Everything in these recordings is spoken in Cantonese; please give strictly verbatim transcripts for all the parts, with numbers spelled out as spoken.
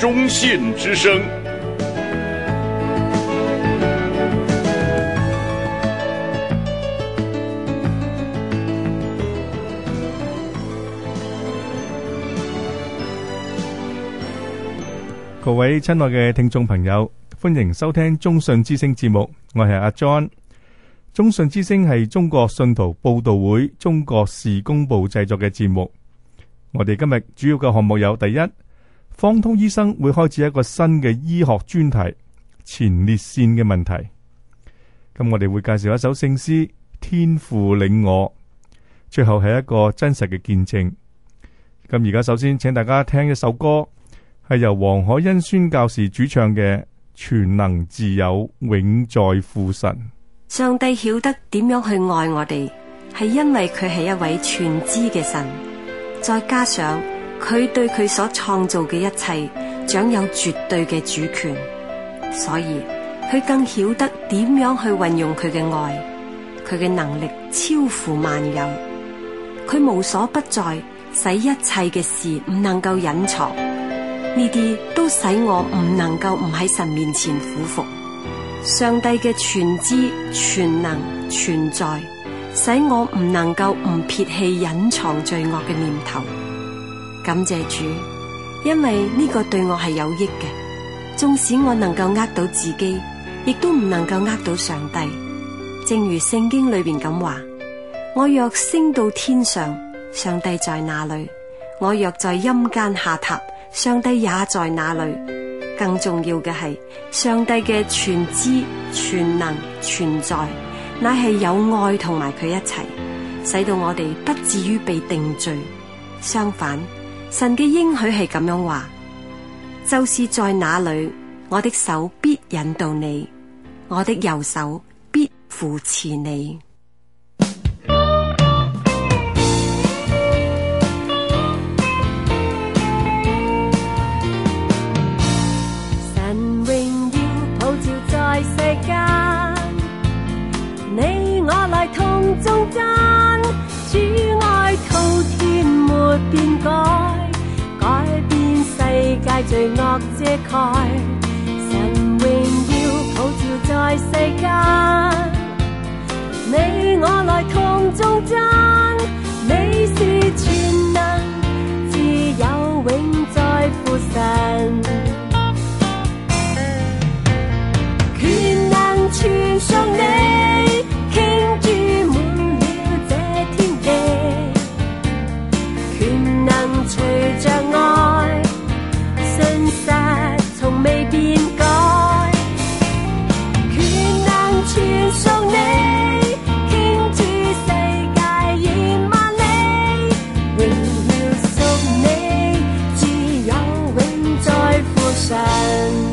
忠信之声。 各位親愛嘅聽眾朋友，歡迎收聽中信之聲節目，我係阿 John。中信之聲係中國信徒佈道會中國事工部製作嘅節目。我哋今日主要嘅項目有：第一，方通醫生會開始一個新嘅醫學專題，前列腺嘅問題。咁我哋會介紹一首聖詩《天父領我》，最後係一個真實嘅見證。咁而家首先請大家聽一首歌，係由黃海欣宣教士主唱嘅《全能自有永在父神》。 上帝曉得點樣去愛我哋，係因為佢係一位全知嘅神，再加上佢對佢所創造嘅一切掌有絕對嘅主權，所以佢更曉得點樣去運用佢嘅愛。佢嘅能力超乎萬有，佢無所不在，使一切嘅事唔能夠隱藏。呢啲都使我唔能夠唔喺神面前俯伏。上帝嘅全知、全能、全在，使我唔能夠唔撇棄隱藏罪惡嘅念頭。感謝主，因為呢個對我係有益嘅。縱使我能夠呃到自己，亦都唔能夠呃到上帝。正如聖經裏邊咁話：我若升到天上，上帝在那裏；我若在陰間下榻，上帝也在那裏。更重要嘅係，上帝嘅全知、全能、全在，乃係有愛同埋佢一齊，使到我哋不至於被定罪。相反，神嘅應許係咁樣話：就是在那裏，我的手必引導你，我的右手必扶持你。 世間，你我來同眾真，主愛滔天沒變改，改變世界罪惡遮蓋。神榮耀普照在世間，你我來同眾真，你是全能，自有永在父神。全屬你，傾注滿了這天地，權能隨着愛，信實從未變改。權能全屬你，傾注世界以萬里，榮耀屬你，自有永在父神。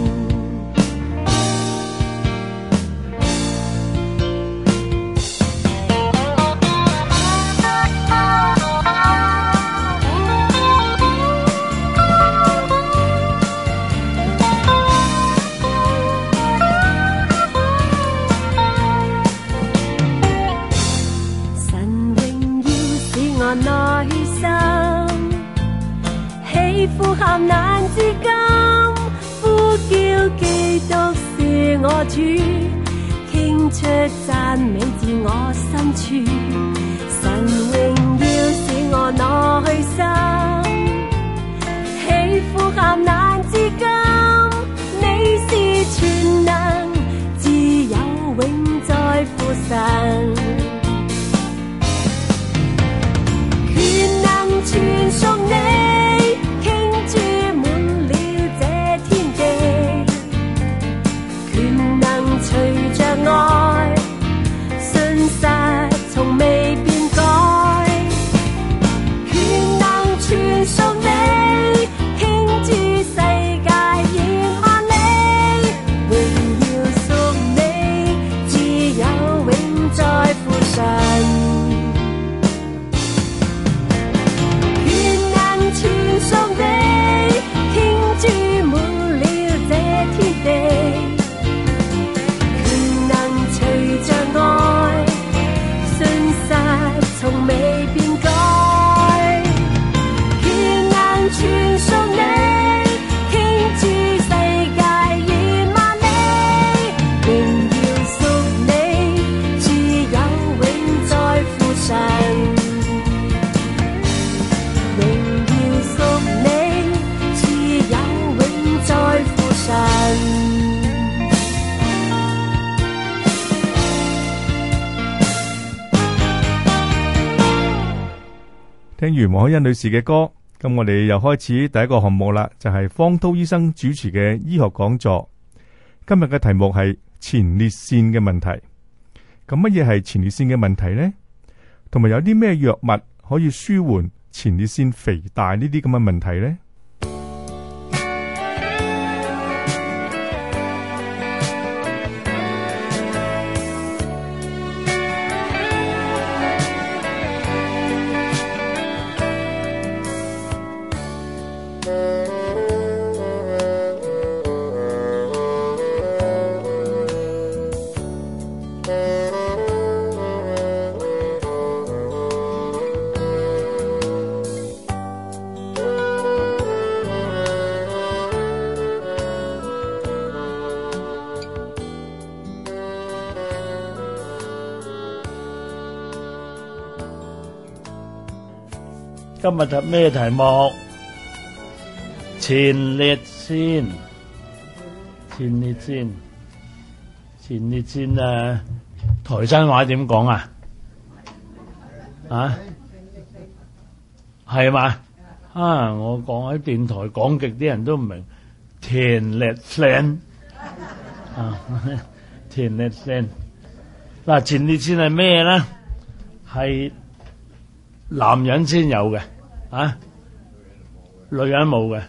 內心喜呼喊難自禁，呼叫基督是我主，傾出讚美自我深處。神榮耀使我內心喜呼喊難自禁，你是全能，自有永在父神。全屬你，傾注滿了這天地，權能隨着愛，信實從未變。 聽完黃海欣女士嘅歌，咁我哋又開始第一個項目啦，就係方濤醫生主持嘅醫學講座。今日嘅題目係前列腺嘅問題。咁乜嘢係前列腺嘅問題呢？同埋有啲咩藥物可以舒緩前列腺肥大呢啲咁嘅問題呢？ 今日係咩題目？前列腺，前列腺，前列腺啊！台山話點講啊？啊，係嘛？啊，我講喺電台講極啲人都唔明。前列腺啊，前列腺嗱，前列腺係咩咧？係男人先有嘅，啊，女人冇嘅。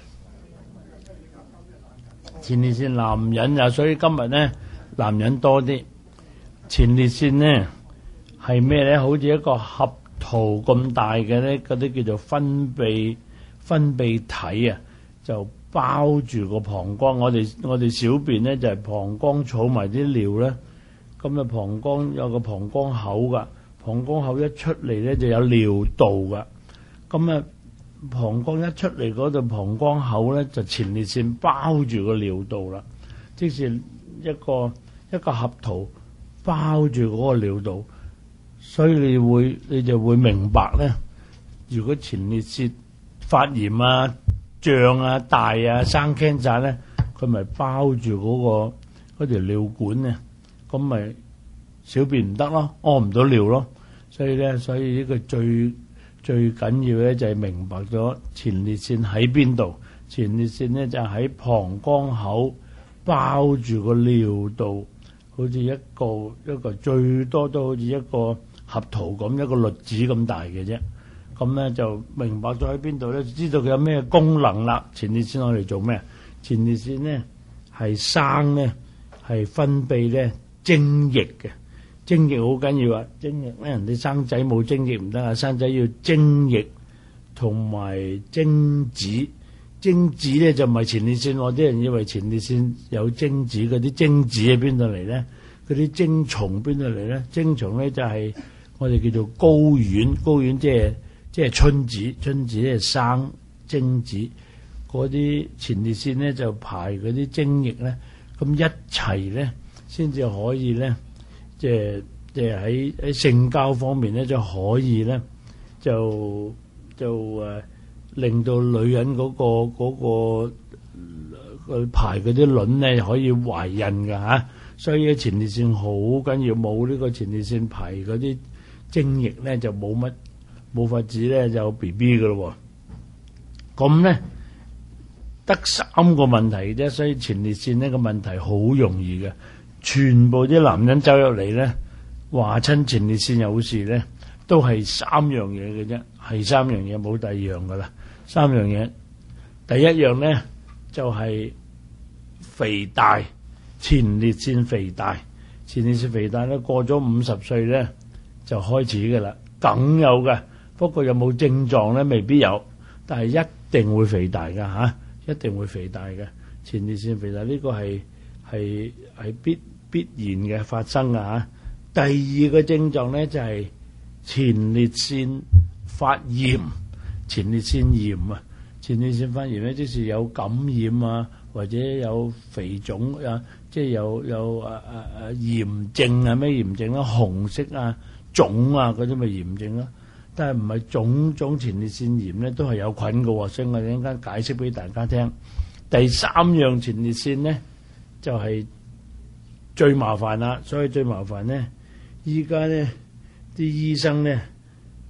前列腺男人啊，所以今日咧男人多啲。前列腺咧係咩咧？好似一個核桃咁大嘅咧，嗰啲叫做分泌分泌體啊，就包住個膀胱。我哋我哋小便咧就係膀胱儲埋啲尿咧，咁啊膀胱有個膀胱口噶。膀胱口一出嚟咧就有尿道噶，咁啊膀胱一出嚟嗰度膀胱口咧就前列腺包住個尿道啦，即是一個一個核桃包住嗰個尿道，所以你會你就會明白咧，如果前列腺發炎啊、脹啊、大啊、生 cancer 咧，佢咪包住嗰個嗰條尿管咧，咁咪小便唔得咯，屙唔到尿咯，所以咧，所以呢個最最緊要咧就係明白咗前列腺喺邊度。前列腺咧就喺膀胱口包住個尿道，好似一個一個最多都好似一個核桃咁，一個栗子咁大嘅啫。咁咧就明白咗喺邊度咧，知道佢有咩功能啦。前列腺攞嚟做咩？前列腺咧係生咧係分泌咧精液嘅。精液好緊要啊！精液咧，人哋生仔冇精液唔得啊，生仔要精液同埋精子。精子咧就唔係前列腺，啲人以為前列腺有精子，嗰啲精子喺邊度嚟咧？嗰啲精蟲邊度嚟咧？精蟲咧就係我哋叫做睾丸，睾丸即係即係春子，春子咧生精子，嗰啲前列腺咧就排嗰啲精液咧，咁一齊咧先至可以咧。即係即係喺喺性交方面咧，就可以咧，就就誒、呃、令到女人嗰、嗰個嗰、嗰個佢排嗰啲卵咧可以懷孕㗎嚇，所以前列腺好緊要，冇呢個前列腺排嗰啲精液咧就冇乜冇法子咧就有 B B 㗎咯喎。咁咧得三個問題啫，所以前列腺呢個問題好容易嘅。全部啲男人走入嚟咧，話親前列腺有事咧，都係三樣嘢嘅啫，係三樣嘢，冇第二樣噶啦。三樣嘢，第一樣咧就係、是、肥大，前列腺肥大，前列腺肥大咧過咗五十歲咧就開始噶啦，梗有嘅。不過有冇症狀咧？未必有，但係一定會肥大噶吓、啊，一定會肥大嘅。前列腺肥大呢個係係係必。必然嘅發生啊！第二個症狀咧就係、是、前列腺發炎，前列腺炎啊，前列腺發炎咧即是有感染啊，或者有肥腫啊，即係有有啊啊啊炎症啊，咩炎症啦？紅色啊、腫啊嗰啲咪炎症啦。但係唔係種種前列腺炎咧都係有菌嘅，所以我哋一陣間解釋俾大家聽。第三樣前列腺咧就係、是。最麻煩啦，所以最麻煩咧，依家咧啲醫生咧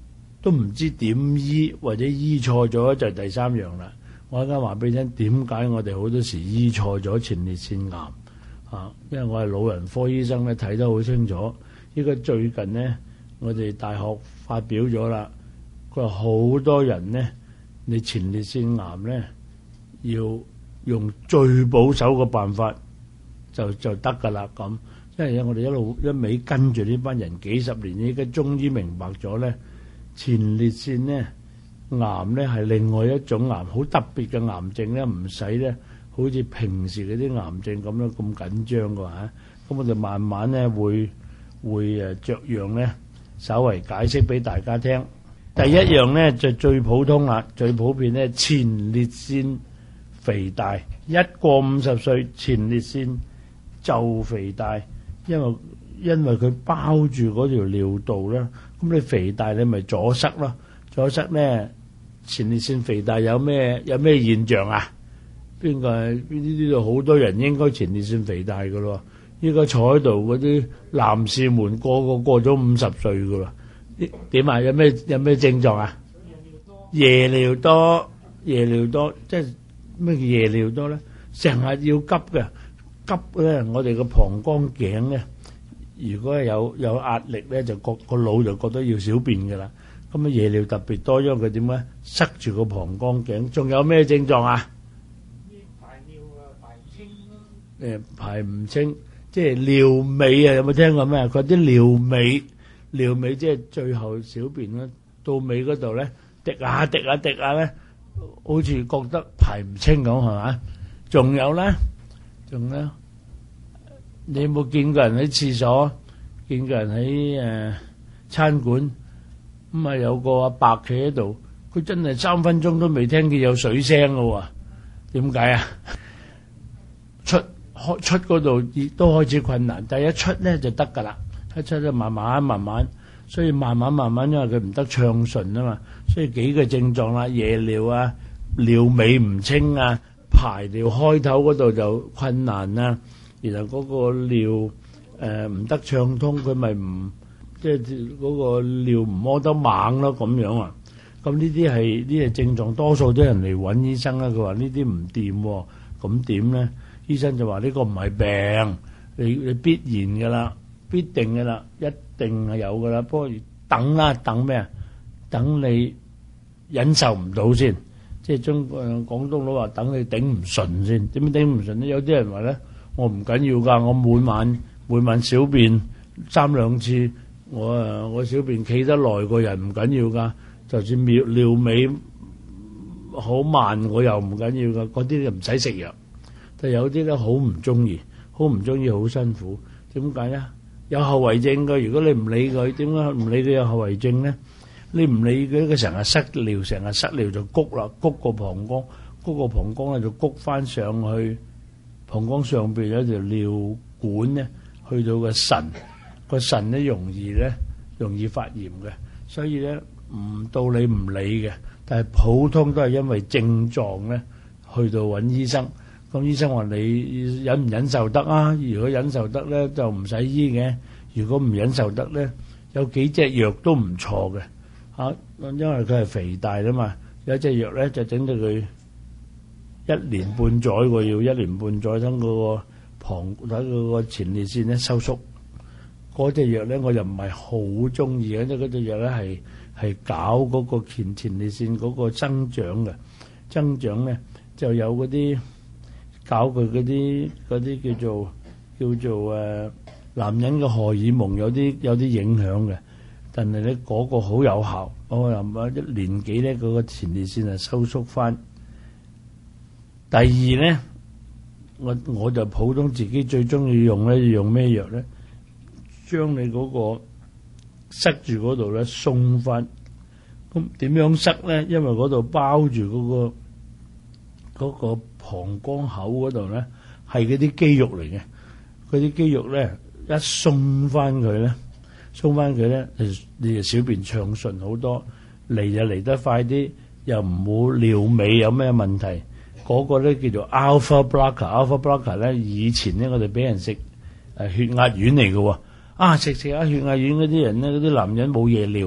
都唔知點醫，或者醫錯咗就係第三樣啦。我一陣話俾你聽，點解我哋好多時醫錯咗前列腺癌啊？因為我係老人科醫生咧，睇得好清楚。依家最近咧，我哋大學發表咗啦，佢話好多人咧，你前列腺癌咧要用最保守嘅辦法就就得㗎啦咁。因為我哋一路一味跟住呢班人幾十年，依家終於明白咗咧，前列腺咧癌咧係另外一種癌，好特別嘅癌症咧，唔使咧好似平時嗰啲癌症咁樣咁緊張㗎嚇。咁我哋慢慢咧會會誒著樣咧，稍為解釋俾大家聽。第一樣咧就最普通啦，最普遍咧前列腺肥大，一過五十歲前列腺就肥大。因為因為佢包住嗰條尿道咧，咁你肥大你咪阻塞咯，阻塞咧前列腺肥大有咩有咩現象啊？邊個係呢呢度好多人應該前列腺肥大噶咯？依家坐喺度嗰啲男士們個個過咗五十歲噶啦，點啊？有咩有咩症狀啊？夜尿多，夜尿多，即係咩叫夜尿多咧？成日要急嘅。急咧，我哋個膀胱頸咧，如果係有有壓力咧，就個個腦就覺得要小便㗎啦。咁啊夜尿特別多，因為佢點咧塞住個膀胱頸。仲有咩症狀啊？排尿啊，排唔清咯。誒，排唔清，即係尿尾啊！有冇聽過咩？佢啲尿尾，尿尾即係最後小便咧，到尾嗰度咧滴下滴下滴下咧，好似覺得排唔清咁係嘛？仲有咧？仲咧，你有冇見過人喺廁所？見過人喺誒、呃、餐館咁啊？有個阿伯企喺度，佢真係三分鐘都未聽見有水聲嘅喎。點解啊？出開出嗰度亦都開始困難，但係一出咧就得㗎啦。一出就慢慢慢慢，所以慢慢慢慢，因為佢唔得暢順啊嘛，所以幾個症狀啦，夜尿啊，尿尾唔清啊。排尿開頭嗰度就困難啦，然後嗰個尿誒唔、呃、得暢通，佢咪唔即係嗰個尿唔屙得猛咯咁樣啊。咁呢啲係呢啲症狀，多數啲人嚟揾醫生啦。佢話呢啲唔掂，咁點咧？醫生就話呢個唔係病，你你必然噶啦，必定噶啦，一定係有噶啦。不過等啦，等咩啊？等你忍受唔到先。即係中國廣東佬話等你頂唔順先，點樣頂唔順咧？有啲人話咧，我唔緊要㗎，我每晚每晚小便三兩次，我誒我小便企得耐個人唔緊要㗎，就算尿尿尾好慢我又唔緊要㗎，嗰啲就唔使食藥。但係有啲咧好唔中意，好唔中意，好辛苦。點解咧？有後遺症㗎。如果你唔理佢，點解唔理佢有後遺症咧？你唔理佢，佢成日塞尿，成日塞尿就谷啦，谷個膀胱，谷個膀胱咧就谷翻上去，膀胱上邊有條尿管咧，去到個腎，個腎咧容易咧容易發炎嘅，所以咧唔到你唔理嘅，但係普通都係因為症狀咧去到揾醫生，咁醫生話你忍唔忍受得啊？如果忍受得咧就唔使醫嘅，如果唔忍受得咧，有幾隻藥都唔錯嘅。啊，因為佢係肥大啦嘛，有一隻藥咧就整到佢一年半載喎，要一年半載等嗰個膀睇嗰個前列腺咧收縮。嗰隻藥咧我又唔係好中意嘅，因為嗰隻藥咧係係搞嗰個前前列腺嗰個增長嘅，增長咧就有嗰啲搞佢嗰啲嗰啲叫做叫做誒、呃、男人嘅荷爾蒙有啲有啲影響嘅。但係咧嗰個好有效，我諗一年幾咧嗰個前列腺係收縮翻。第二咧，我我就普通自己最中意用咧，要用咩藥咧？將你嗰個塞住嗰度咧鬆翻。咁點樣塞咧？因為嗰度包住嗰個嗰個膀胱口嗰度咧係嗰啲肌肉嚟嘅，嗰啲肌肉咧一鬆翻佢咧。鬆翻佢咧，你就小便暢順好多，嚟就嚟得快啲，又唔好尿尾有咩問題。嗰、那個咧叫做 alpha blocker，alpha blocker 咧以前咧我哋俾人食誒血壓丸嚟嘅喎，啊食食下血壓丸嗰啲人咧，嗰啲男人冇夜尿，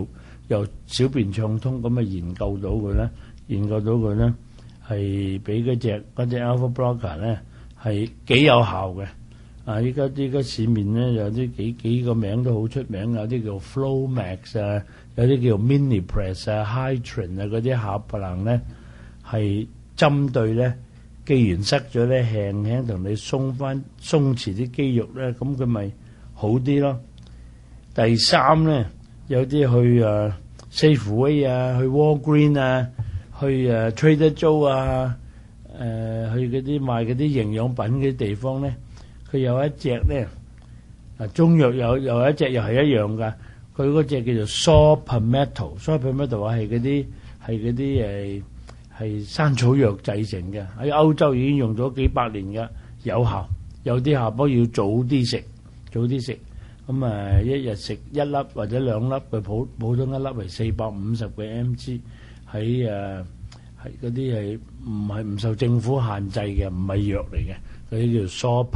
又小便暢通，咁啊研究到佢咧，研究到佢咧係俾嗰隻嗰隻 alpha blocker 咧係幾有效嘅。啊！依家依家市面咧有啲幾幾個名都好出名，有啲叫 Flomax 啊，有啲叫 Minipress 啊、Hytrin 啊嗰啲下白能咧係針對咧，既然塞咗咧，輕輕同你鬆翻鬆弛啲肌肉咧，咁佢咪好啲咯。第三咧，有啲去誒 Safeway 啊，去 Walgreen 啊，去誒 Trader Joe 啊，誒去嗰啲賣嗰啲營養品嘅地方咧。佢有一隻咧，啊中藥有有一隻又係一樣噶，佢嗰隻叫做 Saw Palmetto，Saw Palmetto 話係嗰啲係嗰啲誒係山草藥製成嘅，喺歐洲已經用咗幾百年嘅，有效。有啲下波要早啲食，早啲食，咁啊一日食一粒或者兩粒，佢普普通一粒係四百五十個 mg， 喺誒係嗰啲係唔係唔受政府限制嘅，唔係藥嚟嘅。嗰啲叫 Saw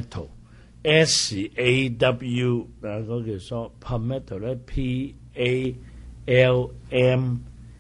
Palmetto，S A W 啊，嗰叫 Saw Palmetto 咧 ，P A L M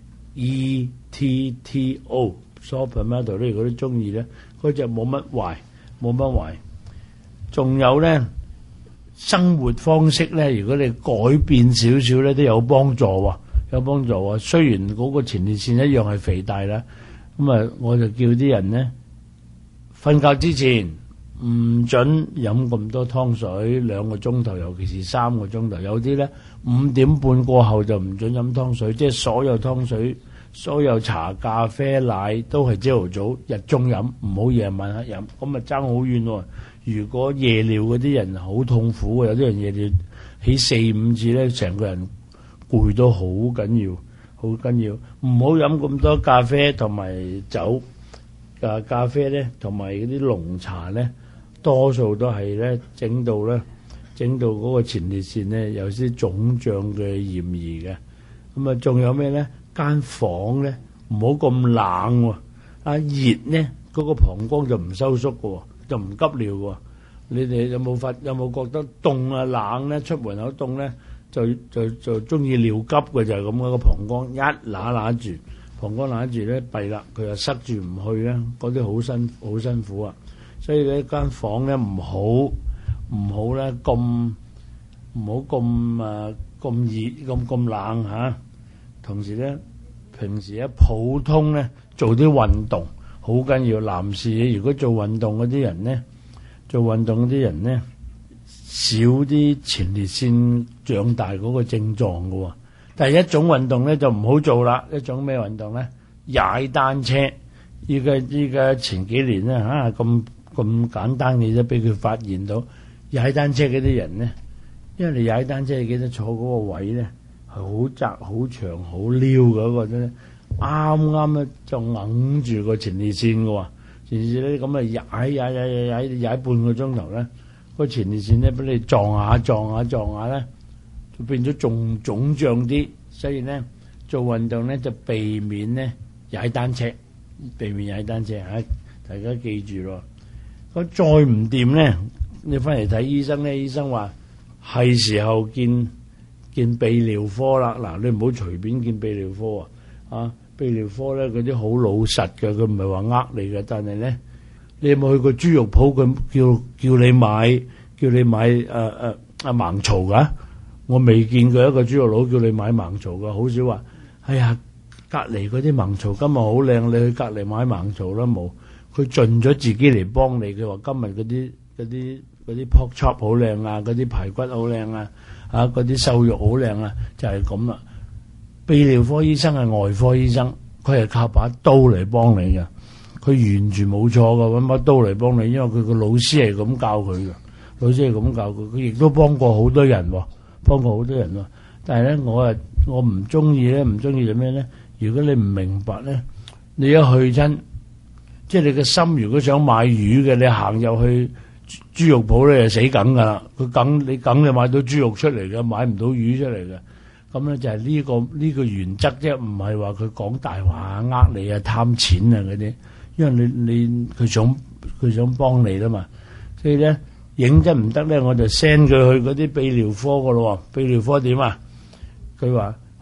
E T T O，Saw Palmetto 咧，如果你中意咧，嗰隻冇乜壞，冇乜壞。仲有咧，生活方式咧，如果你改變少少咧，都有幫助喎，有幫助喎。雖然嗰個前列腺一樣係肥大啦，咁啊，我就叫啲人咧。瞓覺之前唔准飲咁多湯水，兩個鐘頭，尤其是三個鐘頭。有啲咧五點半過後就唔准飲湯水，即係所有湯水、所有茶、咖啡、奶都係朝頭早、日中飲，唔好夜晚黑飲。咁啊爭好遠喎！如果夜尿嗰啲人好痛苦嘅，有啲人夜尿起四五次咧，成個人攰到好緊要，好緊要。唔好飲咁多咖啡同埋酒。啊，咖啡咧，同埋嗰啲濃茶咧，多數都係咧整到咧，整到嗰個前列腺咧有啲腫脹嘅嫌疑嘅。咁啊，仲有咩咧？間房咧唔好咁冷喎，啊熱咧嗰個膀胱就唔收縮嘅喎，就唔急尿喎。你哋有冇發有冇覺得凍啊冷咧？出門口凍咧，就就就中意尿急嘅就係咁嗰個膀胱一揦揦住。膀胱攬住咧弊啦，佢又塞住唔去咧，嗰啲好辛好辛苦啊！所以咧間房咧唔好唔好咧咁唔好咁啊咁熱咁咁冷嚇。同時咧平時咧普通咧做啲運動好緊要。男士如果做運動嗰啲人咧，做運動嗰啲人咧少啲前列腺長大嗰個症狀㗎喎。第一種運動咧就唔好做啦，一種咩運動咧？踩單車。依家依家前幾年咧嚇咁咁簡單嘅啫，俾佢發現到踩單車嗰啲人咧，因為你踩單車你記得坐嗰個位咧係好窄、好長、好撩嗰個啫，啱啱咧就揞住個前列腺嘅喎。前列腺咧咁啊踩踩踩踩踩踩半個鐘頭咧，個前列腺咧俾你撞下撞下撞下咧。就變咗仲腫脹啲，所以咧做運動咧就避免咧踩單車，避免踩單車嚇，大家記住咯。咁再唔掂咧，你翻嚟睇醫生咧，醫生話係時候見見泌尿科啦。嗱，你唔好隨便見泌尿科啊！啊，泌尿科咧嗰啲好老實嘅，佢唔係話呃你嘅，但係咧你有冇去過豬肉鋪？佢叫叫你買叫你買誒誒阿盲槽㗎？我未見過一個豬肉佬叫你買盲槽㗎，好少話。哎呀，隔離嗰啲盲槽今日好靚，你去隔離買盲槽啦冇。佢盡咗自己嚟幫你，佢話今日嗰啲嗰啲嗰啲 pork chop 好靚啊，嗰啲排骨好靚啊，嚇嗰啲瘦肉好靚啊，就係咁啦。泌尿科醫生係外科醫生，佢係靠把刀嚟幫你嘅，佢完全冇錯㗎，揾把刀嚟幫你，因為佢個老師係咁教佢嘅，老師係咁教佢，佢亦都幫過好多人喎。幫過好多人喎，但係咧我啊我唔中意咧，唔中意做咩咧？如果你唔明白咧，你一去親，即係你嘅心如果想買魚嘅，你行入去豬肉鋪咧就死梗噶啦，佢梗你梗你買到豬肉出嚟嘅，買唔到魚出嚟嘅。咁咧就係呢個呢個原則啫，唔係話佢講大話呃你啊貪錢啊嗰啲，因為你你佢想佢想幫你啦嘛，所以咧。認真唔得咧，我就 send 佢去嗰啲泌尿科噶咯喎。泌尿科點啊？佢話好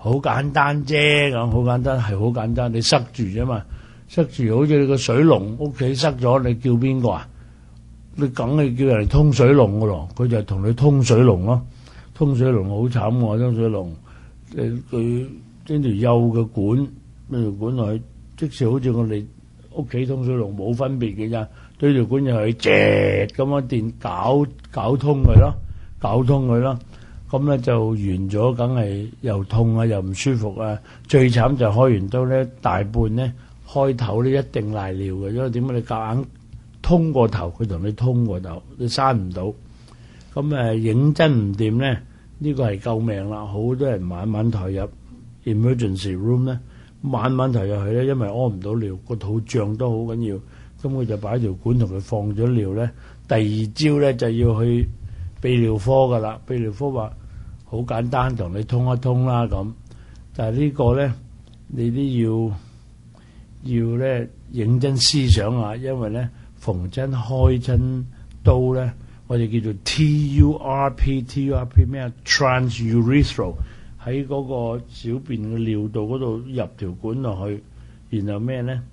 好簡單啫，咁好簡單係好簡單，你塞住啫嘛，塞住好似你個水龍屋企塞咗，你叫邊個啊？你梗係叫人嚟通水龍噶咯，佢就係同你通水龍咯。通水龍好慘喎，通水龍誒佢將條幼嘅管，條管落去，即使好似我哋屋企通水龍冇分別嘅咋，對條管又去直咁樣電搞搞通佢咯，搞通佢咯。咁咧就完咗，梗係又痛啊，又唔舒服啊。最慘就開完刀咧，大半咧開頭咧一定瀨尿嘅，因為點解你夾硬通過頭，佢同你通過頭，你閂唔到。咁誒認真唔掂咧，呢個係救命啦！好多人晚晚抬入 emergency room 咧，晚晚抬入去咧，因為屙唔到尿，個肚脹都好緊要。咁佢就擺條管同佢放咗尿咧，第二朝咧就要去泌尿科噶啦。泌尿科話好簡單，同你通一通啦咁。但係呢個咧，你都要要咧認真思想下，因為咧逢親開親刀咧，我哋叫做 T U R P，T U R P 咩啊 ？Transurethral 喺嗰個小便嘅尿道嗰度入條管落去，然後咩咧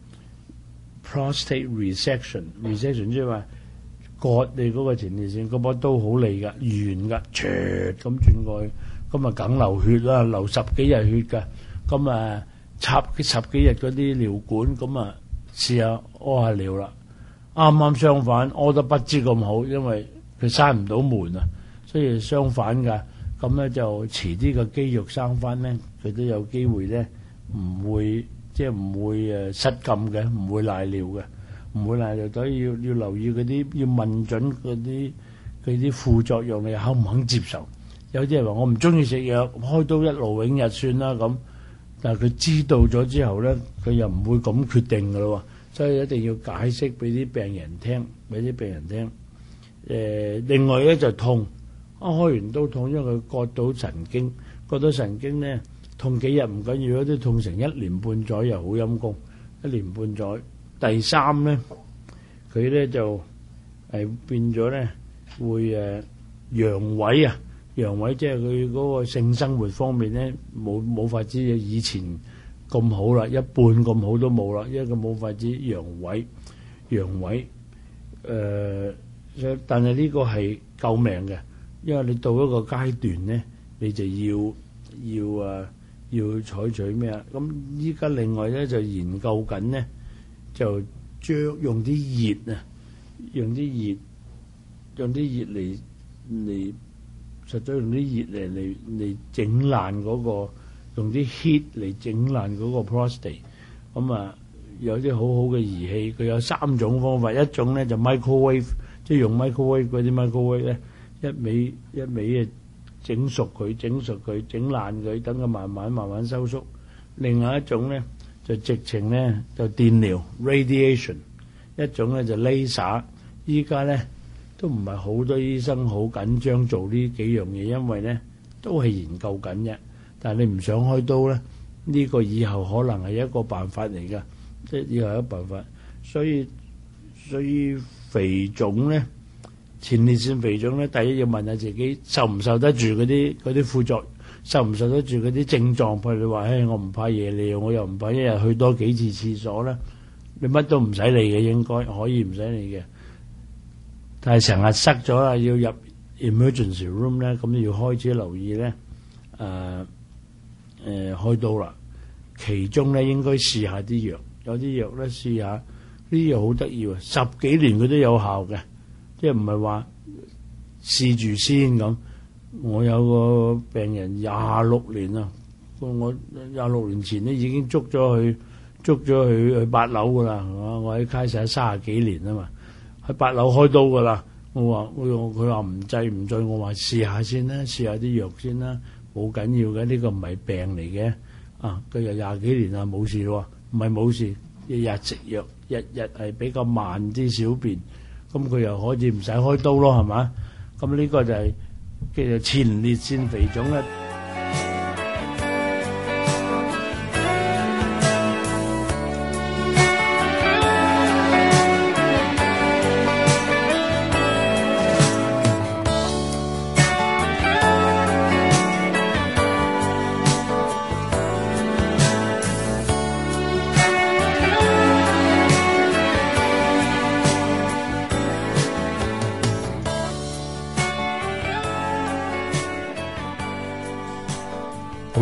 ？Prostate resection，resection 即係話割你嗰個前列腺，嗰把刀好利㗎，圓㗎，唰咁轉過去，咁啊梗流血啦，流十幾日血㗎，咁啊插十幾日嗰啲尿管，咁啊試下屙下尿啦。啱啱相反，屙得不知咁好，因為佢閂唔到門啊，所以相反㗎。咁咧就遲啲個肌肉生翻咧，佢都有機會咧唔會即係唔會誒失禁嘅，唔會瀨尿嘅，唔會瀨尿。所以要要留意嗰啲，要問準嗰啲佢啲副作用，你肯唔肯接受？有啲人話我唔中意食藥，開刀一勞永逸算啦咁。但係佢知道咗之後咧，佢又唔會咁決定㗎咯。所以一定要解釋俾啲病人聽，俾啲病人聽。誒、呃，另外咧就痛，一開完刀痛，因為佢割到神經，割到神經咧痛幾日唔緊要，有啲痛成一年半載又好陰功，一年半載。第三咧，佢咧就係變咗咧會誒陽痿啊，陽痿即係佢嗰個性生活方面咧冇冇法子以前咁好啦，一半咁好都冇啦，因為佢冇法子陽痿，陽痿誒，但係呢個係救命嘅，因為你到一個階段咧，你就要要啊要採取咩啊？咁依家另外咧就研究緊咧，就將用啲熱啊，用啲熱，用啲熱嚟嚟，實際用啲熱嚟嚟嚟整爛嗰個。用啲 heat 嚟整爛嗰個 prostate，咁啊有啲好好嘅儀器，佢有三種方法，一種咧就 microwave， 即係用 microwave 嗰啲 microwave 咧，一味一味啊整熟佢，整熟佢，整爛佢，等佢慢慢慢慢收縮。另外一種咧就直情咧就電療 radiation， 一種咧就 laser。依家咧都唔係好多醫生好緊張做呢幾樣嘢，因為咧都係研究緊啫。但係你唔想開刀咧，呢個以後可能係一個辦法嚟㗎，即係以後係一個辦法。所以所以肥腫咧，前列腺肥腫咧，第一要問下自己受唔受得住嗰啲嗰啲副作用，受唔受得住嗰啲症狀。譬如你話，唉，我唔怕夜尿，我又唔怕一日去多幾次廁所咧，你乜都唔使理嘅，應該可以唔使理嘅。但係成日塞咗啦，要入 emergency room 咧，咁你要開始留意咧，誒、呃。誒、呃、開刀啦，其中咧應該試下啲藥，有啲藥咧試下，呢啲藥好得意喎，十幾年佢都有效嘅，即係唔係話試住先咁。我有個病人廿六年啦，我廿六年前咧已經捉咗去捉咗去去八樓噶啦，我喺開實三十幾年啊嘛，喺八樓開刀噶啦。我話我佢話唔制唔制，我話試下先啦，試下啲藥先啦。冇緊要嘅，呢個唔係病嚟嘅，啊，佢又廿幾年啦冇事喎，唔係冇事，日日食藥，日日係比較慢啲小便，咁佢又可以唔使開刀咯，係嘛？咁呢個就係叫做前列腺肥腫啦。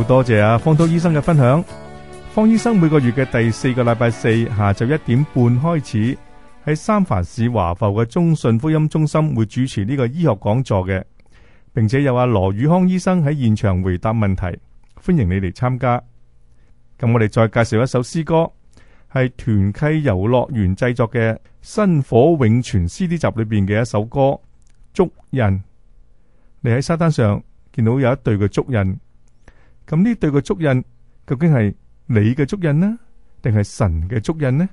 多謝啊方濤醫生嘅分享。方醫生每個月嘅第四個禮拜四下晝一點半開始，喺三藩市華埠嘅中信福音中心會主持呢個醫學講座嘅，並且有阿羅宇康醫生喺現場回答問題，歡迎你嚟參加。咁我哋再介紹一首詩歌，係團契遊樂園製作嘅《薪火永存》C D 集裏邊嘅一首歌《足印》。你喺沙灘上見到有一對嘅足印，咁呢對嘅足印究竟係你嘅足印呢，定係神嘅足印呢？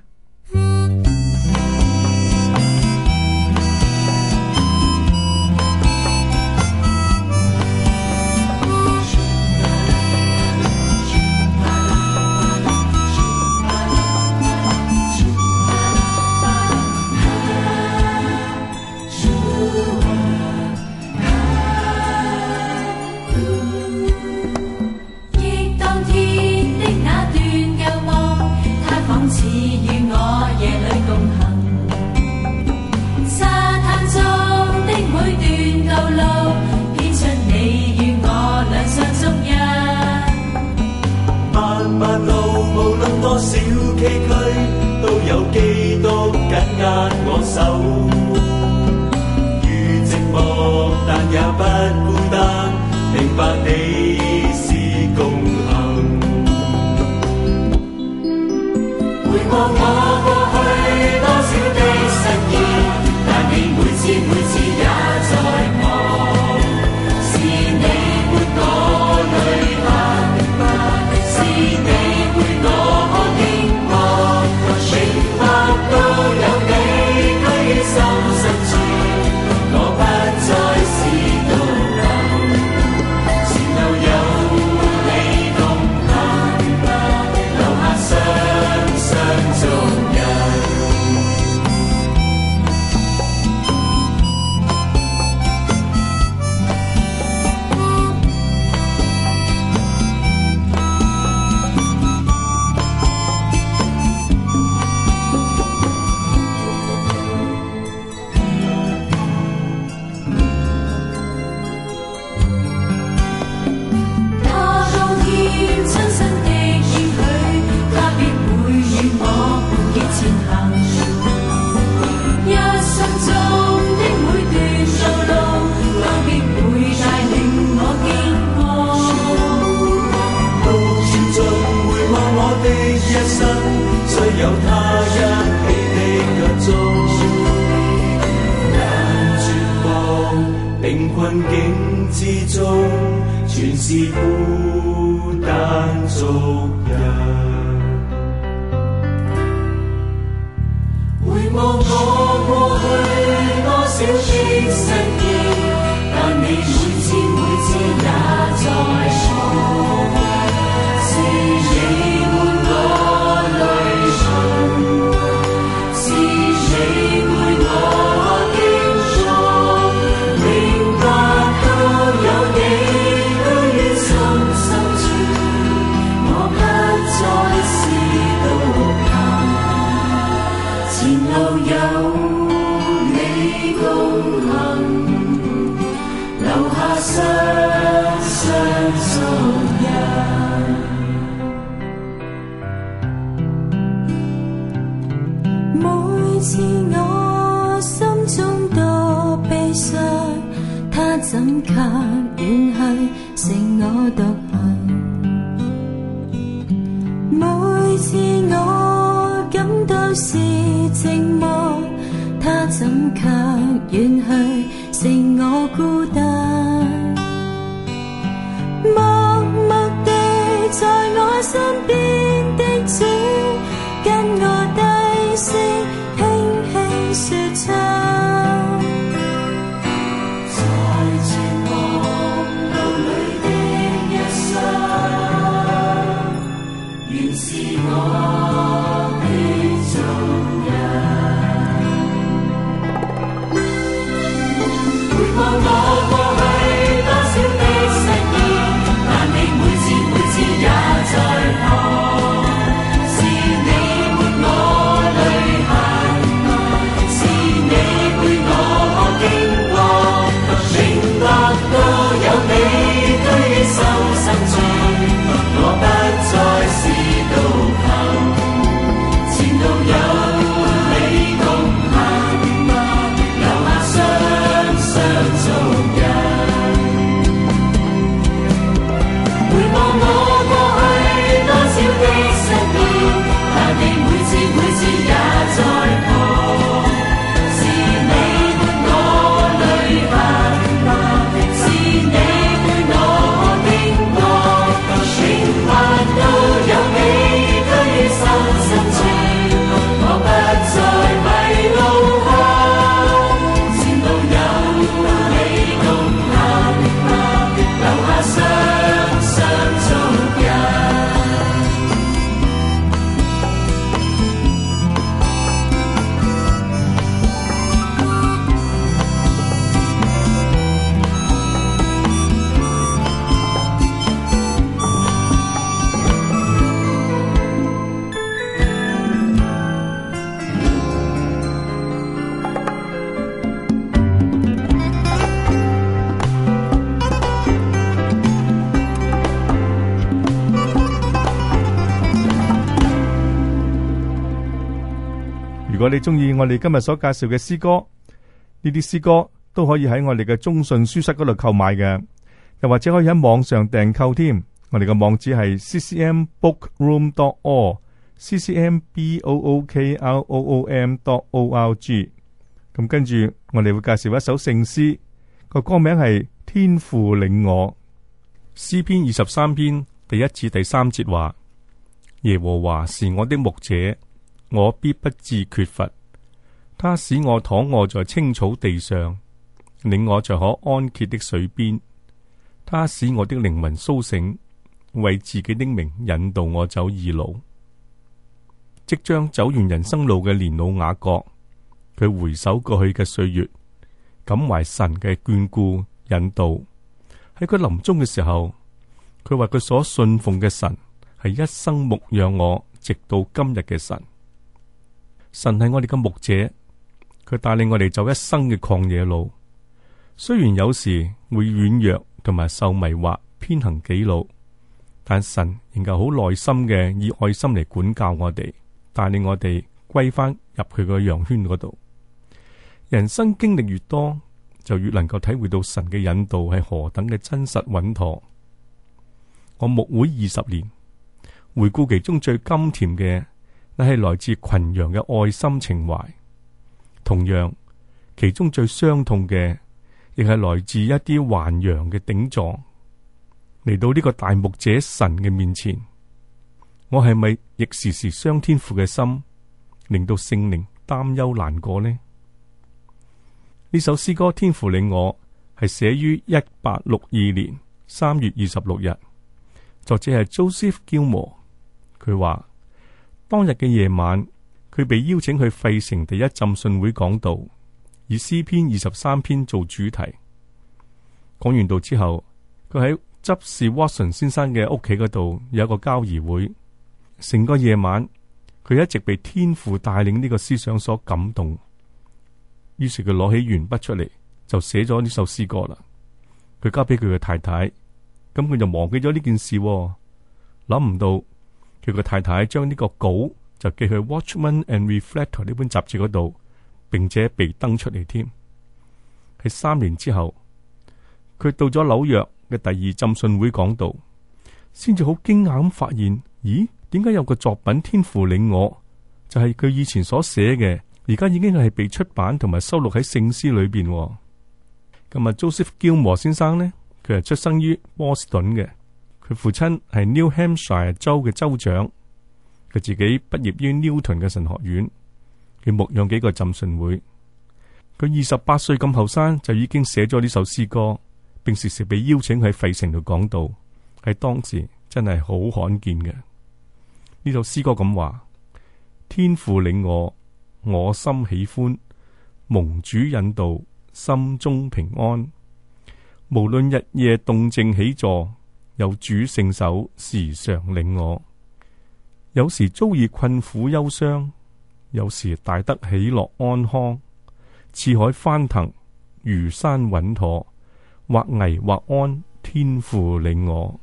如果你中意我哋今日所介紹嘅詩歌，呢啲詩歌都可以喺我哋嘅中信書室嗰度購買嘅，又或者可以喺網上訂購添。我哋嘅網址係 c c m book room dot org，c c m b o o k r o o m dot o r g。咁跟住我哋會介紹一首聖詩，個歌名係《天父領我》。詩篇二十三篇第一至第三節話：耶和華是我的牧者，我必不致缺乏。他使我躺臥在青草地上，領我在可安歇的水邊。他使我的靈魂蘇醒，為自己的名引導我走義路。即將走完人生路嘅年老雅各，佢回首過去嘅歲月，感懷神嘅眷顧引導。喺佢臨終嘅時候，佢話佢所信奉嘅神係一生牧養我直到今日嘅神。神係我哋嘅牧者，佢帶領我哋走一生嘅曠野路。雖然有時會軟弱同埋受迷惑偏行己路，但神仍舊好耐心嘅以愛心嚟管教我哋，帶領我哋歸翻入佢個羊圈嗰度。人生經歷越多，就越能夠體會到神嘅引導係何等嘅真實穩妥。我牧會二十年，回顧其中最甘甜嘅，乃係來自群羊嘅愛心情懷；同樣，其中最傷痛嘅，亦係來自一啲頑羊嘅頂撞。嚟到呢個大牧者神嘅面前，我係咪亦時時傷天父嘅心，令到聖靈擔憂難過呢？呢首詩歌《天父領我》係寫於一八六二年三月二十六日，作者係 Joseph Gilmore。佢話當日嘅夜晚，佢被邀請去費城第一浸信會講道，以詩篇二十三篇做主題。講完道之後，佢喺執事 Watson 先生嘅屋企嗰度有一個交誼會。成個夜晚，佢一直被天父帶領呢個思想所感動。於是佢攞起鉛筆出嚟，就寫咗呢首詩歌啦。佢交俾佢嘅太太，咁佢就忘記咗呢件事。諗唔到佢個太太將呢個稿就寄去 Watchman and Reflector 呢本雜誌嗰度，並且被登出嚟添。喺三年之後，佢到咗紐約嘅第二浸信會講道，先至好驚訝咁發現，咦？點解有個作品《天父領我》就係、是、佢以前所寫嘅？而家已經係被出版同埋收錄喺聖詩裏邊。咁啊 Joseph Gilmore 先生呢，佢係出生於波士頓嘅，佢父親係 New Hampshire 州嘅州長，佢自己畢業於 Newton 嘅神學院，佢牧養幾個浸信會。佢二十八歲咁後生就已經寫咗呢首詩歌，並時時被邀請喺費城度講道，喺當時真係好罕見嘅。呢首詩歌咁話：天父領我，我心喜歡，蒙主引導，心中平安。無論日夜動靜起坐，有主聖手時常領我。有時遭遇困苦憂傷，有時大得喜樂安康。似海翻騰，如山穩妥，或危或安，天父領我。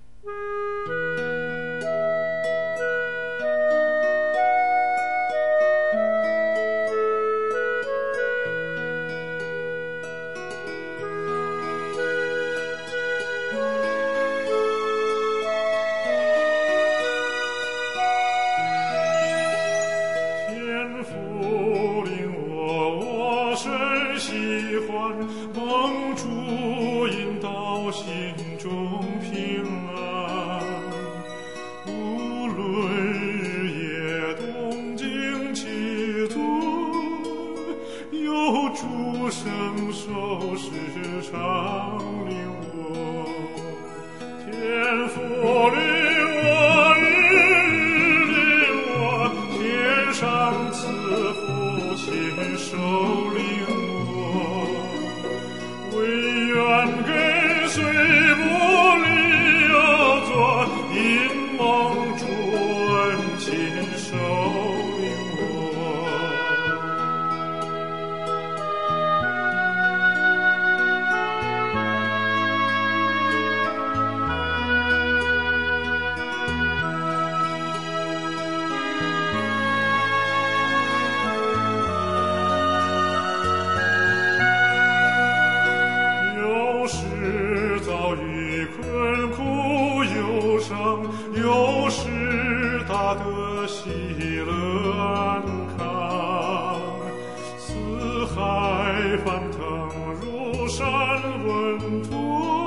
的喜乐安康，四海翻腾如山稳土，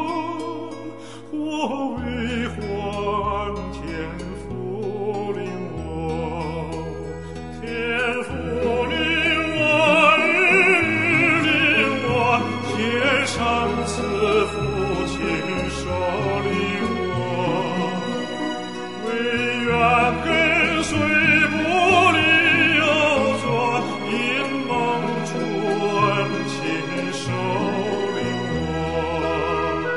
我为还天父领我，天父领我，日领我，天上赐福亲手领我，唯愿跟随不离有作，因蒙主恩亲手领我。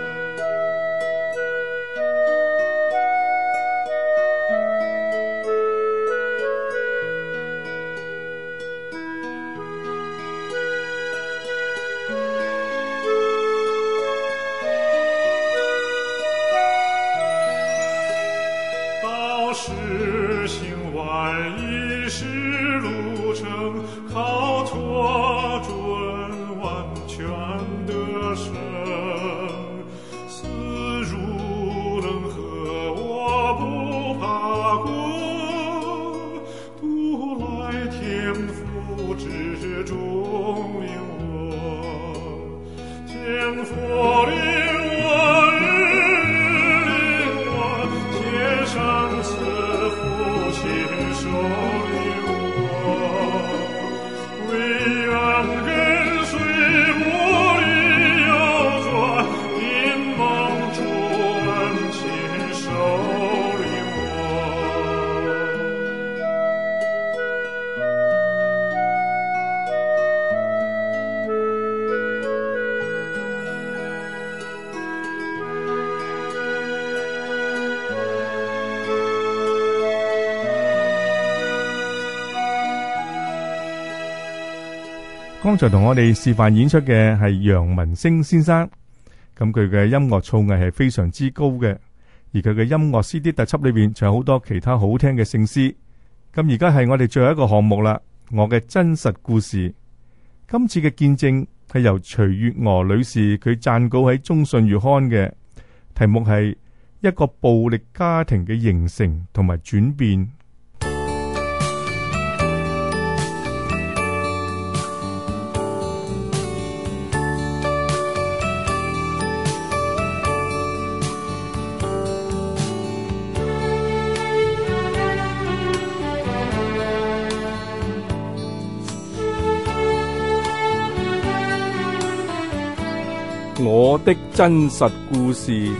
道是行万一是路程，靠托准完全得胜。死如能和我不怕过，独来天父之中领我，天父领我，日领我，天上赐福亲手领我，唯愿跟随不离有作，因蒙主恩亲手领我。 剛才同我哋示範演出嘅係楊文星先生，咁佢嘅音樂造詣係非常之高嘅，而佢嘅音樂 C D 特輯裏邊仲有好多其他好聽嘅聖詩。咁而家係我哋最後一個項目啦，我嘅真實故事。今次嘅見證係由徐月娥女士佢撰稿喺中信月刊嘅，題目係一個暴力家庭嘅形成同埋轉變。 我的真實故事。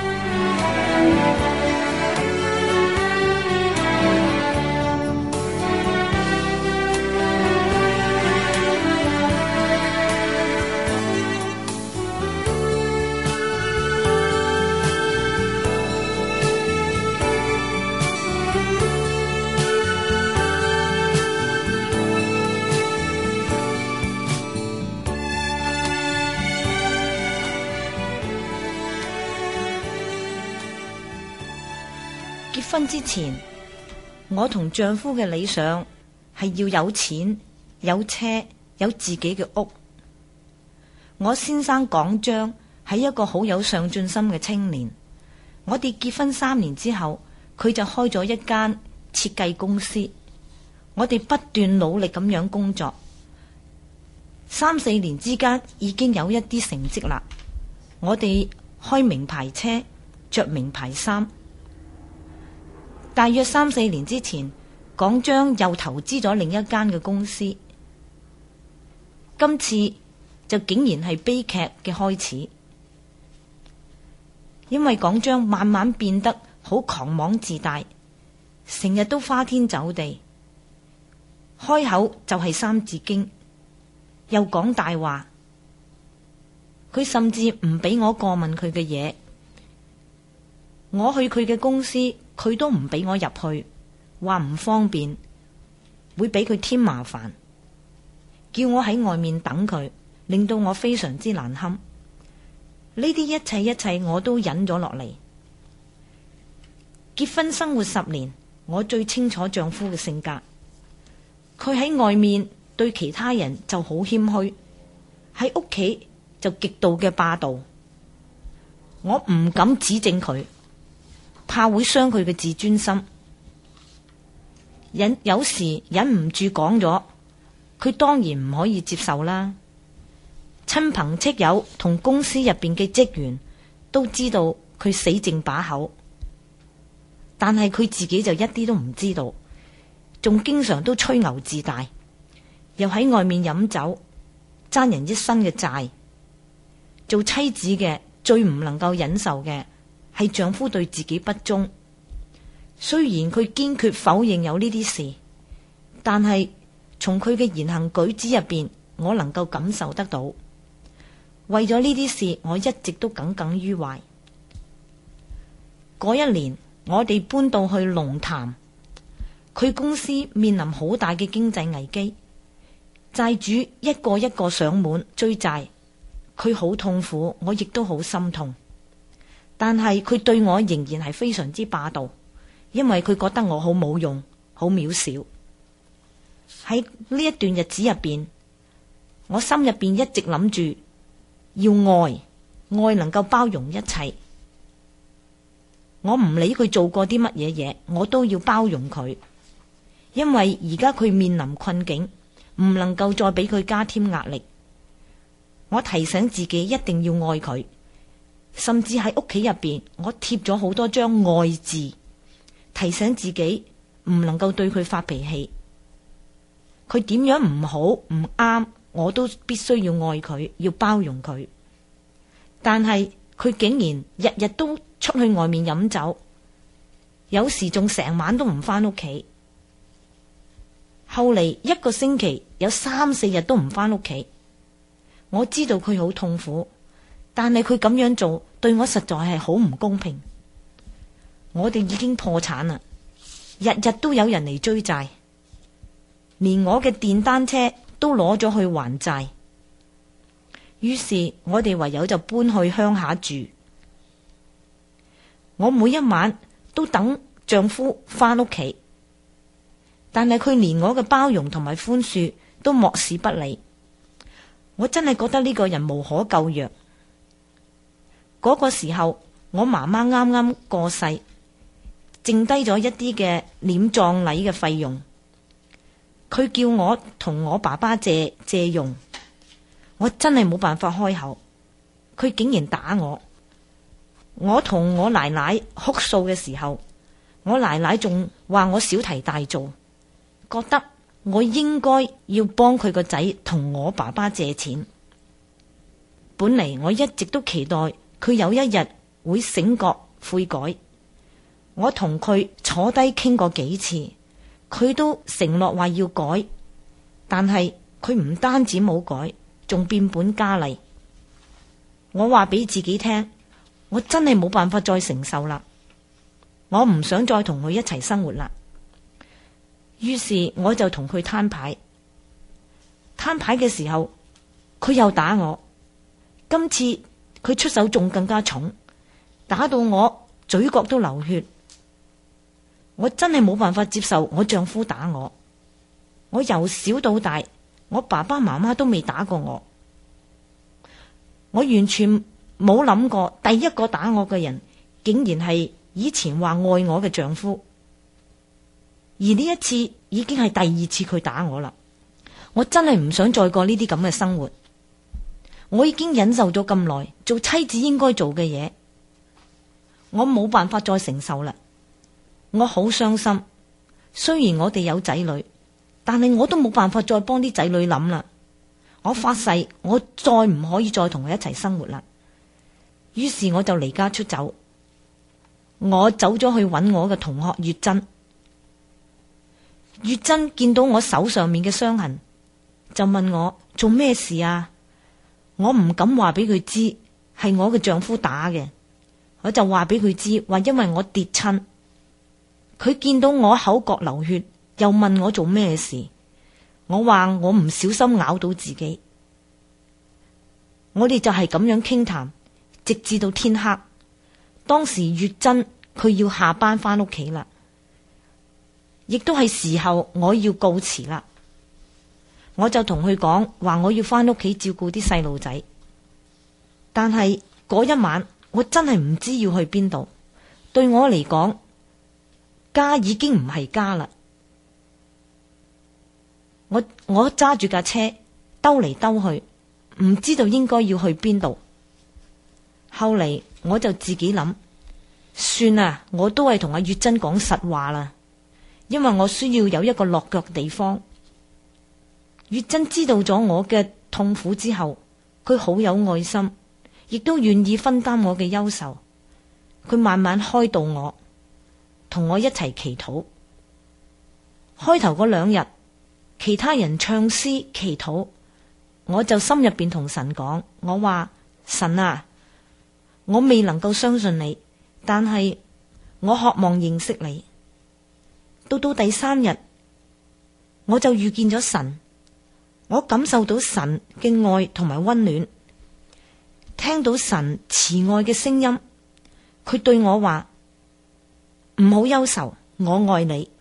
結婚之前，我同丈夫嘅理想係要有錢、有車、有自己嘅屋。我先生廣章係一個好有上進心嘅青年。我哋結婚三年之後，佢就開咗一間設計公司。我哋不斷努力咁樣工作，三四年之間已經有一啲成績啦。我哋開名牌車，着名牌衫。大約三四年之前，廣章又投資咗另一間嘅公司。今次就竟然係悲劇嘅開始，因為廣章慢慢變得好狂妄自大，成日都花天酒地，開口就係三字經，又講大話。佢甚至唔俾我過問佢嘅嘢，我去佢嘅公司，佢都唔俾我入去，話唔方便，會俾佢添麻煩，叫我喺外面等佢，令到我非常之難堪。呢啲一切一切我都忍咗落嚟。結婚生活十年，我最清楚丈夫嘅性格。佢喺外面對其他人就好謙虛，喺屋企就極度嘅霸道。我唔敢指正佢，怕會傷佢嘅自尊心。 忍有時忍唔住講咗，佢當然唔可以接受啦。親朋戚友同公司入邊嘅職員都知道佢死剩把口，但係佢自己就一啲都唔知道，仲經常都吹牛自大，又喺外面飲酒，爭人一身嘅債。做妻子嘅最唔能夠忍受嘅係丈夫對自己不忠。雖然佢堅決否認有呢啲事，但係從佢嘅言行舉止入邊，我能夠感受得到。為咗呢啲事，我一直都耿耿於懷。嗰一年，我哋搬到去龍潭，佢公司面臨好大嘅經濟危機，債主一個一個上門追債，佢好痛苦，我亦都好心痛。但係佢對我仍然係非常之霸道。因為佢覺得我好冇用，好渺小。喺呢一段日子入邊，我心入邊一直諗住要愛，愛能夠包容一切。我唔理佢做過啲乜嘢嘢，我都要包容佢。因為而家佢面臨困境，唔能夠再俾佢加添壓力。我提醒自己一定要愛佢，甚至喺屋企入邊，我貼咗好多張愛字。提醒自己唔能夠對佢發脾氣，佢點樣唔好唔啱，我都必須要愛佢，要包容佢。但係佢竟然日日都出去外面飲酒，有時仲成晚都唔返屋企。後嚟一個星期有三四日都唔返屋企，我知道佢好痛苦，但係佢咁樣做對我實在係好唔公平。我哋已經破產啦，日日都有人嚟追債，連我嘅電單車都攞咗去還債。於是我哋唯有就搬去鄉下住。我每一晚都等丈夫返屋企，但係佢連我嘅包容同埋寬恕都漠視不理。我真係覺得呢個人無可救藥。嗰個時候，我媽媽啱啱過世，剩低咗一啲嘅殮葬禮嘅費用，佢叫我同我爸爸借借用，我真係冇辦法開口，佢竟然打我。我同我奶奶哭訴嘅時候，我奶奶仲話我小題大做，覺得我應該要幫佢個仔同我爸爸借錢。本嚟我一直都期待佢有一日會醒覺悔改。我同佢坐低傾過幾次，佢都承諾話要改，但係佢唔單止冇改，仲變本加厲。我話俾自己聽，我真係冇辦法再承受啦，我唔想再同佢一齊生活啦。於是我就同佢攤牌，攤牌嘅時候佢又打我，今次佢出手仲更加重，打到我嘴角都流血。我真係冇辦法接受我丈夫打我，我由小到大，我爸爸媽媽都未打過我，我完全冇諗過第一個打我嘅人竟然係以前話愛我嘅丈夫，而呢一次已經係第二次佢打我啦。我真係唔想再過呢啲咁嘅生活，我已經忍受咗咁耐，做妻子應該做嘅嘢，我冇辦法再承受啦。我好傷心，雖然我哋有仔女，但係我都冇辦法再幫啲仔女諗啦。我發誓，我再唔可以再同佢一齊生活啦。於是我就離家出走，我走咗去揾我嘅同學月珍。月珍見到我手上面嘅傷痕，就問我做咩事啊？我唔敢話俾佢知係我嘅丈夫打嘅，我就話俾佢知話因為我跌親。佢見到我口角流血，又問我做咩事。我話我唔小心咬到自己。我哋就係咁樣傾談，直至到天黑。當時月珍佢要下班翻屋企啦，亦都係時候我要告辭啦。我就同佢講話我要翻屋企照顧啲細路仔。但係嗰一晚我真係唔知要去邊度。對我嚟講，家已經唔係家啦， 我我揸住架車兜嚟兜去，唔知道應該要去邊度。後嚟我就自己諗，算啦，我都係同阿月珍講實話啦，因為我需要有一個落腳地方。月珍知道咗我嘅痛苦之後，佢好有愛心，亦都願意分擔我嘅憂愁。佢慢慢開導我，同我一齊祈禱。開頭嗰兩日，其他人唱詩祈禱，我就心入邊同神講，我話神啊，我未能夠相信你，但係我渴望認識你。到到第三日，我就遇見咗神，我感受到神嘅愛同埋溫暖，聽到神慈愛嘅聲音。佢對我話，唔好憂愁，我愛你。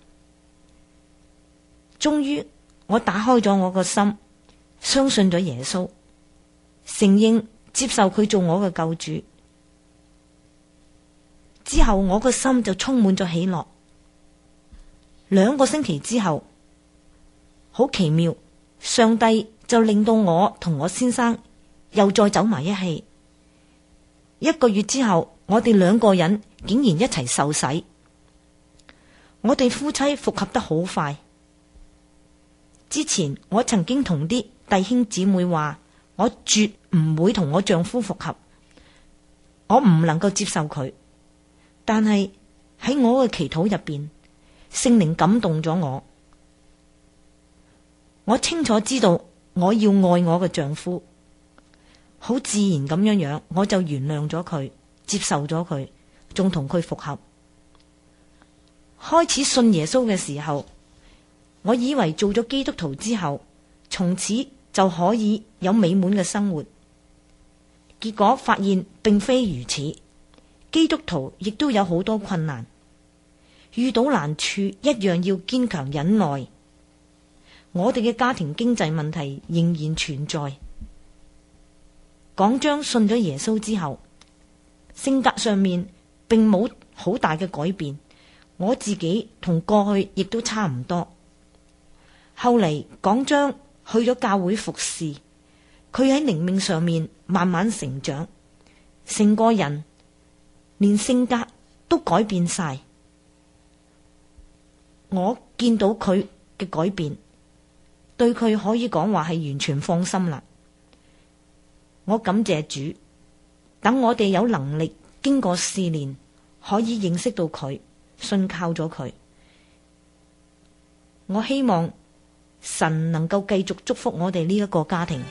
終於我打開咗我個心，相信咗耶穌，承認接受佢做我嘅救主。之後我個心就充滿咗喜樂。兩個星期之後，好奇妙，上帝就令到我同我先生又再走埋一起。一個月之後，我哋兩個人竟然一齊受洗。我哋夫妻復合得好快。之前我曾經同啲弟兄姊妹話，我絕唔會同我丈夫復合，我唔能夠接受佢。但係喺我嘅祈禱入邊，聖靈感動咗我，我清楚知道我要愛我嘅丈夫，好自然咁樣樣，我就原諒咗佢，接受咗佢，仲同佢復合。開始信耶穌嘅時候，我以為做咗基督徒之後，從此就可以有美滿嘅生活。結果發現並非如此，基督徒亦都有好多困難，遇到難處一樣要堅強忍耐。我哋嘅家庭經濟問題仍然存在。講章信咗耶穌之後，性格上面並冇好大嘅改變，我自己同過去亦都差唔多。後嚟講章去咗教會服侍，佢喺靈命上面慢慢成長，成個人連性格都改變晒。我見到佢嘅改變，對佢可以講話係完全放心啦。我感謝主，等我哋有能力經過試煉，可以認識到佢，信靠咗佢。我希望神能夠繼續祝福我哋呢一個家庭。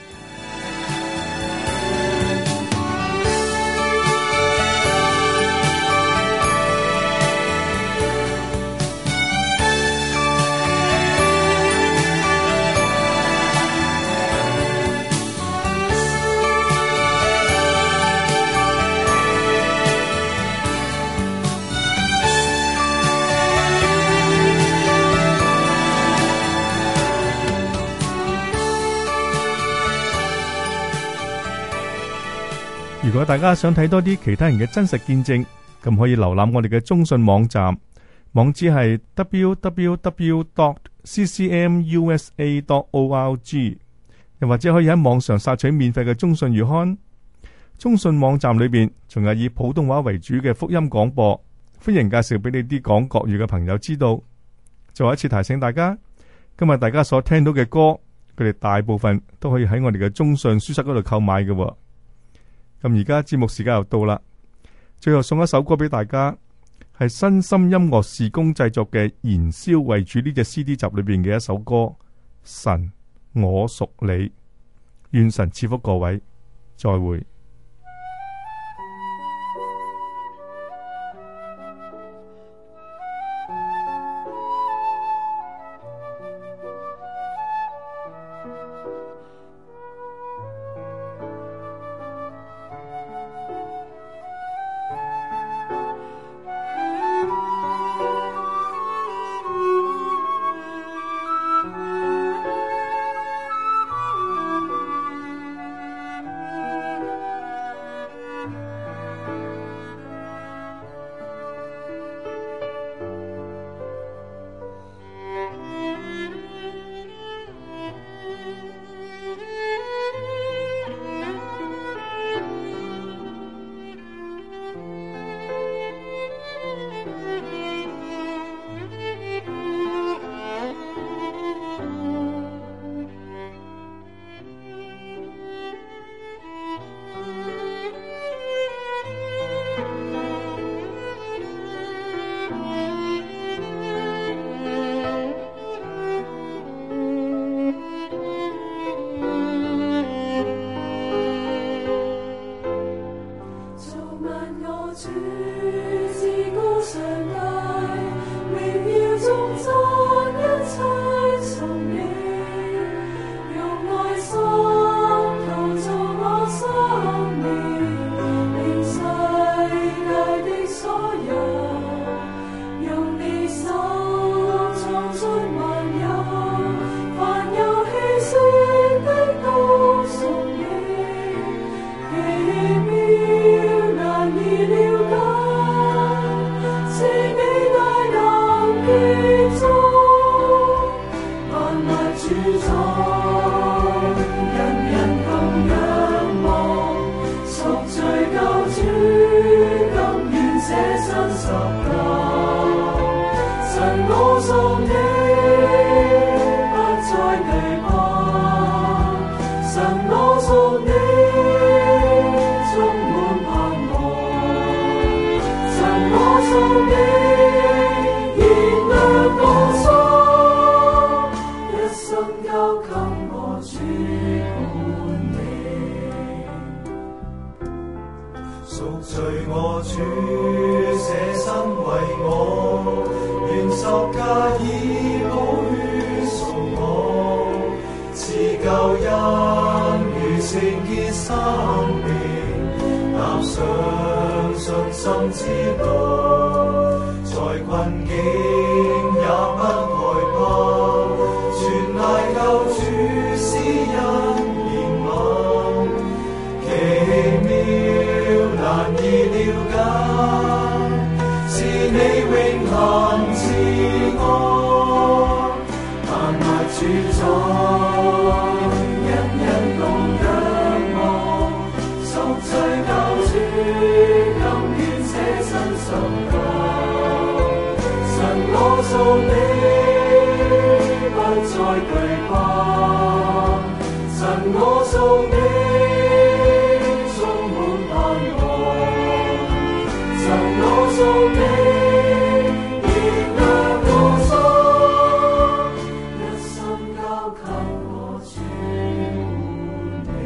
如果大家想睇多啲其他人嘅真實見證，咁可以瀏覽我哋嘅中信網站，網址係 w w w dot c c m u s a dot org， 又或者可以喺網上索取免費嘅中信月刊。中信網站裏邊仲有以普通話為主嘅福音廣播，歡迎介紹俾你啲講國語嘅朋友知道。再一次提醒大家，今日大家所聽到嘅歌，佢哋大部分都可以喺我哋嘅中信書室嗰度購買嘅。咁而家節目時間又到啦，最後送一首歌俾大家，係新心音樂事工製作嘅《燃燒為主》呢隻 C D 集裏邊嘅一首歌《神我屬你》，願神賜福各位，再會。 罪我主捨身為我，願十架以寶血贖我，賜救恩如聖潔生命，踏上信心之路，在困境也不害怕，全賴救主施恩憐憫，奇妙難以了解，是你永恆慈愛，萬物主宰，人人共仰望，贖罪救主，甘願捨身受教，神我屬你，不再懼怕，神我屬你，充滿盼望，神我屬你，燃亮我心，一生交給我主管理。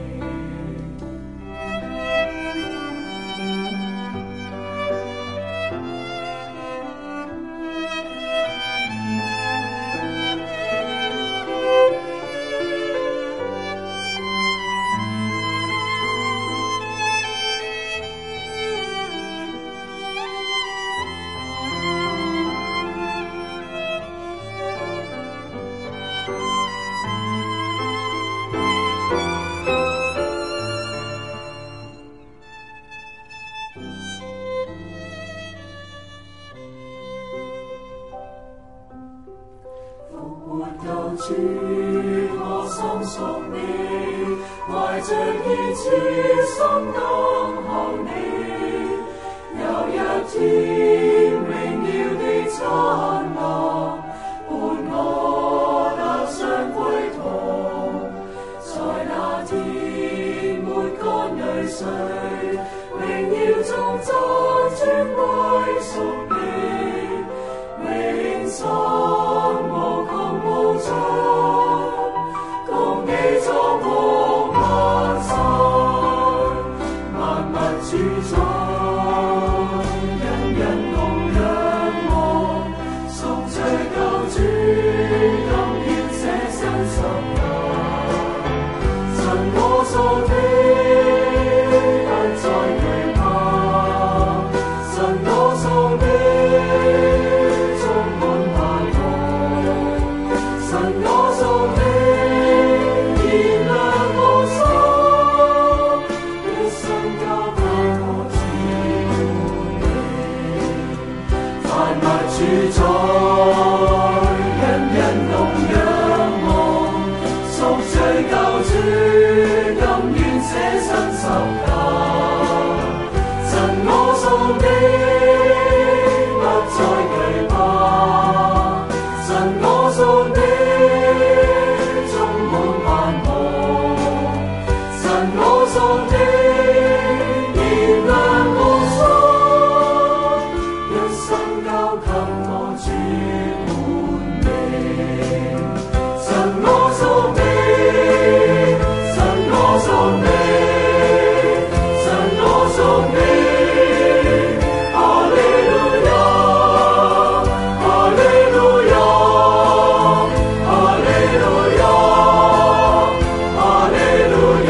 救主，我心屬你，懷着熱切心等候你。有一天榮耀的燦爛，伴我踏上歸途，在那天抹乾淚水，榮耀中讚尊歸屬你，永生無窮無盡，共你作王萬世，萬物主宰，人人共仰望，贖罪救主，甘願捨身受教，神我屬你，不再懼怕，神我屬你，充滿盼望，神我屬你，燃亮我心，一生交給我主管理，萬物主宰，人人共仰望，贖罪救主，甘願捨身受教，神我屬你，不再懼怕，神我屬你，充滿盼望，神我屬你，燃亮我心，一生交給我主管理，神我屬你，神我屬你，神我屬你，哈利路亞，哈利路亞，哈利路亞，哈利路亞，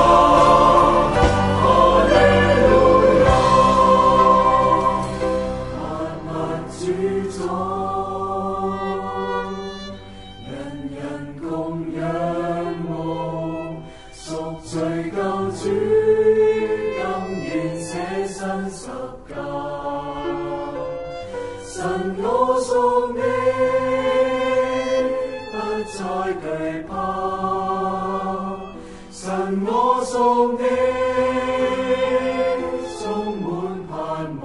哈利路亞，萬物主宰，人人共仰望，贖罪救主，甘願捨身受教，神我屬你，不再懼怕，神我屬你，充滿盼望，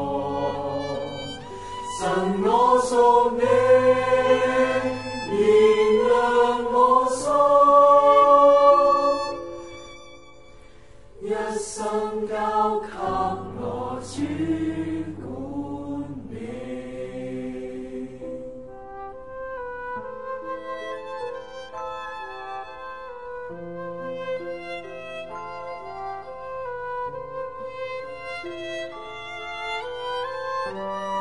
神我屬你，燃亮我心，一生交給我主管理。 拜。